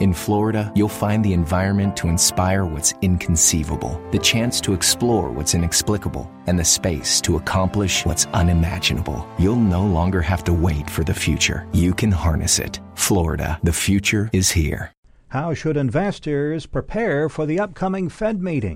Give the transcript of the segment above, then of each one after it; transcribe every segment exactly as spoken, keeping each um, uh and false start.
In Florida, you'll find the environment to inspire what's inconceivable, the chance to explore what's inexplicable, and the space to accomplish what's unimaginable. You'll no longer have to wait for the future. You can harness it. Florida, the future is here. How should investors prepare for the upcoming Fed meeting?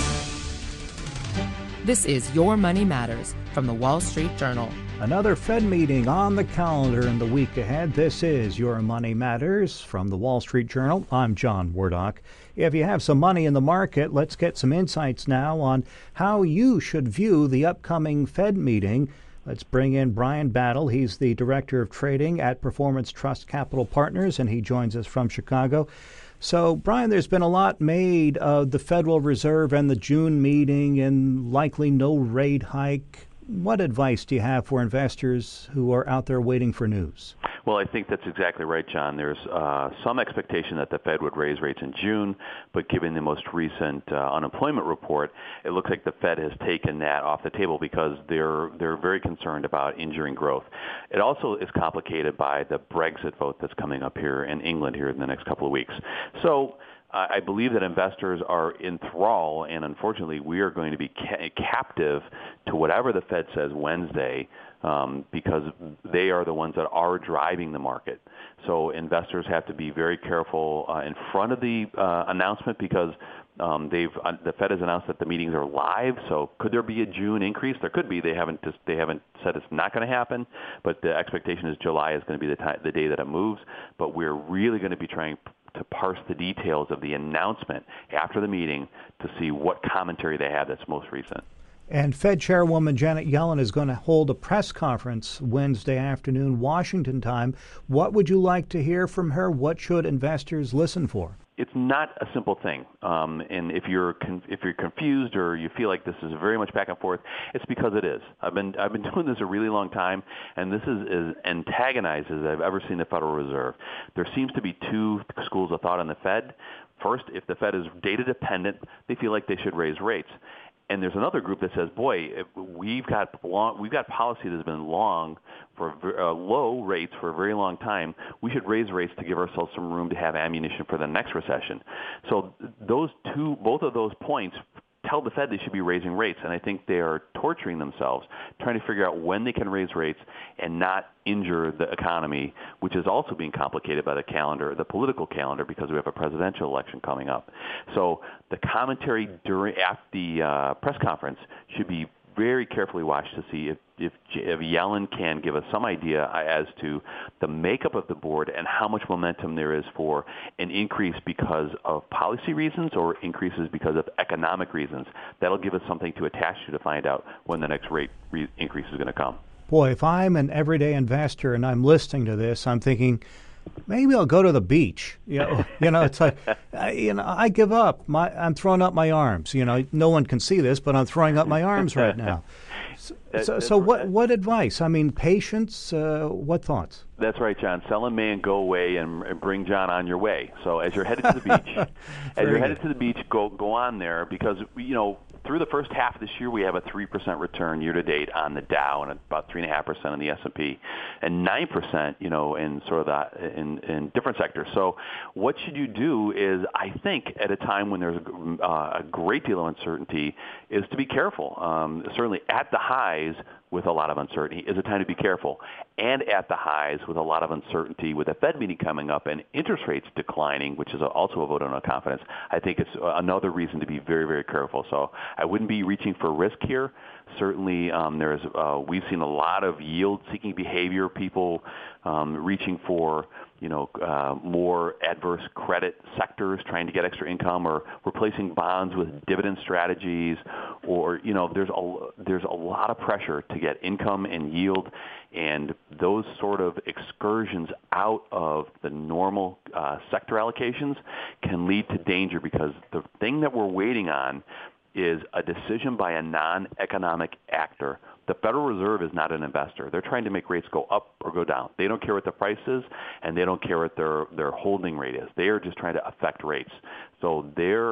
This is Your Money Matters from the Wall Street Journal. Another Fed meeting on the calendar in the week ahead. This is Your Money Matters from the Wall Street Journal. I'm John Wardock. If you have some money in the market, let's get some insights now on how you should view the upcoming Fed meeting. Let's bring in Brian Battle. He's the Director of Trading at Performance Trust Capital Partners, and he joins us from Chicago. So, Brian, there's been a lot made of the Federal Reserve and the June meeting and likely no rate hike. What advice do you have for investors who are out there waiting for news? Well, I think that's exactly right, John. There's uh, some expectation that the Fed would raise rates in June, but given the most recent uh, unemployment report, it looks like the Fed has taken that off the table because they're they're very concerned about injuring growth. It also is complicated by the Brexit vote that's coming up here in England here in the next couple of weeks. So I believe that investors are in thrall, and unfortunately, we are going to be ca- captive to whatever the Fed says Wednesday, um, because they are the ones that are driving the market. So investors have to be very careful uh, in front of the uh, announcement because um, they've uh, the Fed has announced that the meetings are live. So could there be a June increase? There could be. They haven't just, they haven't said it's not going to happen, but the expectation is July is going to be the time, the day that it moves. But we're really going to be trying to parse the details of the announcement after the meeting to see what commentary they have that's most recent. And Fed Chairwoman Janet Yellen is going to hold a press conference Wednesday afternoon, Washington time. What would you like to hear from her? What should investors listen for? It's not a simple thing, um, and if you're con- if you're confused or you feel like this is very much back and forth, it's because it is. I've been I've been doing this a really long time, and this is as antagonized as I've ever seen the Federal Reserve. There seems to be two schools of thought on the Fed. First, if the Fed is data dependent, they feel like they should raise rates. And there's another group that says, boy, we've got long, we've got policy that's been long for uh, low rates for a very long time. We should raise rates to give ourselves some room to have ammunition for the next recession. So those two, both of those points tell the Fed they should be raising rates, and I think they are torturing themselves, trying to figure out when they can raise rates and not injure the economy, which is also being complicated by the calendar, the political calendar, because we have a presidential election coming up. So the commentary during at the uh, press conference should be very carefully watched to see if, if, if Yellen can give us some idea as to the makeup of the board and how much momentum there is for an increase because of policy reasons or increases because of economic reasons. That'll give us something to attach to to find out when the next rate re- increase is going to come. Boy, if I'm an everyday investor and I'm listening to this, I'm thinking, maybe I'll go to the beach. You know, you know, it's like, I, you know, I give up. My, I'm throwing up my arms. You know, no one can see this, but I'm throwing up my arms right now. So, so, so what, what advice? I mean, patience. Uh, what thoughts? That's right, John. Sell in May and go away, and bring John on your way. So as you're headed to the beach, as you're headed to the beach, go go on there because you know. Through the first half of this year, we have a three percent return year-to-date on the Dow and about three point five percent on the S and P and nine percent, you know, in sort of the, in, in different sectors. So what should you do is, I think, at a time when there's a, uh, a great deal of uncertainty, is to be careful. Um, certainly at the highs with a lot of uncertainty is a time to be careful. And at the highs with a lot of uncertainty with the Fed meeting coming up and interest rates declining, which is also a vote of no confidence, I think it's another reason to be very, very careful. So I wouldn't be reaching for risk here. Certainly, um, there's uh, we've seen a lot of yield-seeking behavior, people um, reaching for you know uh, more adverse credit sectors, trying to get extra income, or replacing bonds with dividend strategies, or you know there's a there's a lot of pressure to get income and yield, and those sort of excursions out of the normal uh, sector allocations can lead to danger because the thing that we're waiting on is a decision by a non-economic actor. The Federal Reserve is not an investor. They're trying to make rates go up or go down. They don't care what the price is, and they don't care what their, their holding rate is. They are just trying to affect rates. So their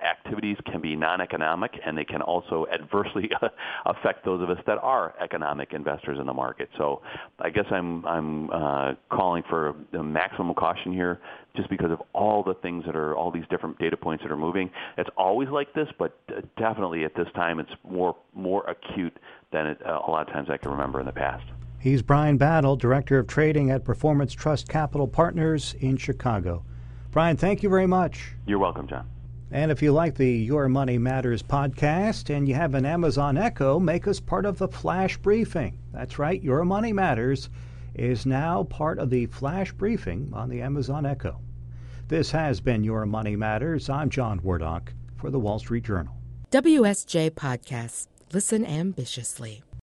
activities can be non-economic, and they can also adversely affect those of us that are economic investors in the market. So I guess I'm I'm uh, calling for the maximum caution here, just because of all the things that are, all these different data points that are moving. It's always like this, but definitely at this time it's more more acute than it, uh, a lot of times I can remember in the past. He's Brian Battle, Director of Trading at Performance Trust Capital Partners in Chicago. Brian, thank you very much. You're welcome, John. And if you like the Your Money Matters podcast and you have an Amazon Echo, make us part of the Flash Briefing. That's right, Your Money Matters is now part of the Flash Briefing on the Amazon Echo. This has been Your Money Matters. I'm John Wardock for the Wall Street Journal. W S J Podcasts. Listen ambitiously.